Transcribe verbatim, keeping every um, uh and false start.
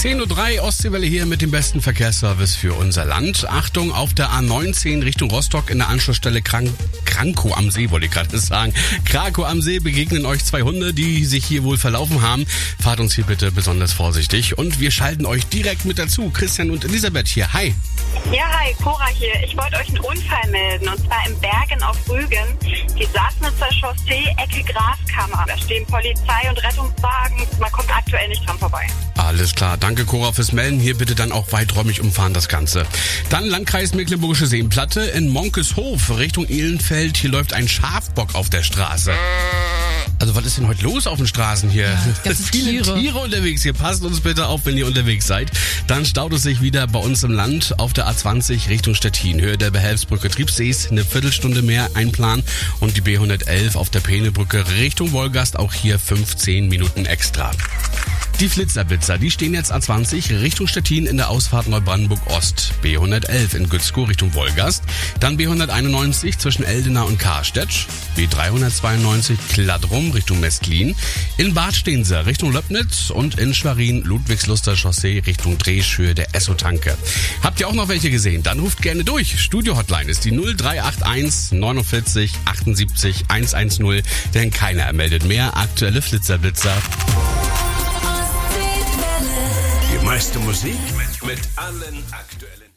zehn Uhr drei Ostseewelle hier mit dem besten Verkehrsservice für unser Land. Achtung, auf der A neunzehn Richtung Rostock in der Anschlussstelle Krank Krankow am See, wollte ich gerade sagen. Krakow am See begegnen euch zwei Hunde, die sich hier wohl verlaufen haben. Fahrt uns hier bitte besonders vorsichtig. Und wir schalten euch direkt mit dazu. Christian und Elisabeth hier. Hi. Ja, hi, Cora hier. Ich wollte euch einen Unfall melden, und zwar in Bergen auf Rügen. Die Sassnitzer Chaussee, Ecke Graskammer. Da stehen Polizei und Rettungswagen. Man kommt aktuell nicht dran vorbei. Alles klar, danke Cora fürs Melden. Hier bitte dann auch weiträumig umfahren das Ganze. Dann Landkreis Mecklenburgische Seenplatte in Monkeshof Richtung Ehlenfeld. Hier läuft ein Schafbock auf der Straße. Also was ist denn heute los auf den Straßen hier? Ja, Viele Tiere. Tiere unterwegs hier. Passt uns bitte auf, wenn ihr unterwegs seid. Dann staut es sich wieder bei uns im Land auf der A zwanzig Richtung Stettin. Höhe der Behelfsbrücke Triebsees eine Viertelstunde mehr einplanen. Und die B hundertelf auf der Peenebrücke Richtung Wolgast auch hier fünfzehn Minuten extra. Die Flitzerblitzer, die stehen jetzt A zwanzig Richtung Stettin in der Ausfahrt Neubrandenburg Ost. B hundertelf in Gützkow Richtung Wolgast. Dann B hunderteinundneunzig zwischen Eldena und Karstedt. B dreihundertzweiundneunzig Kladdrum Richtung Mestlin. In Bad stehen sie Richtung Löbnitz und in Schwerin Ludwigsluster Chaussee Richtung Drehschhöhe der Esso-Tanke. Habt ihr auch noch welche gesehen? Dann ruft gerne durch. Studio-Hotline ist die null drei acht eins neunundvierzig achtundsiebzig hundertzehn, denn keiner ermeldet mehr aktuelle Flitzerblitzer. Die meiste Musik mit, mit allen aktuellen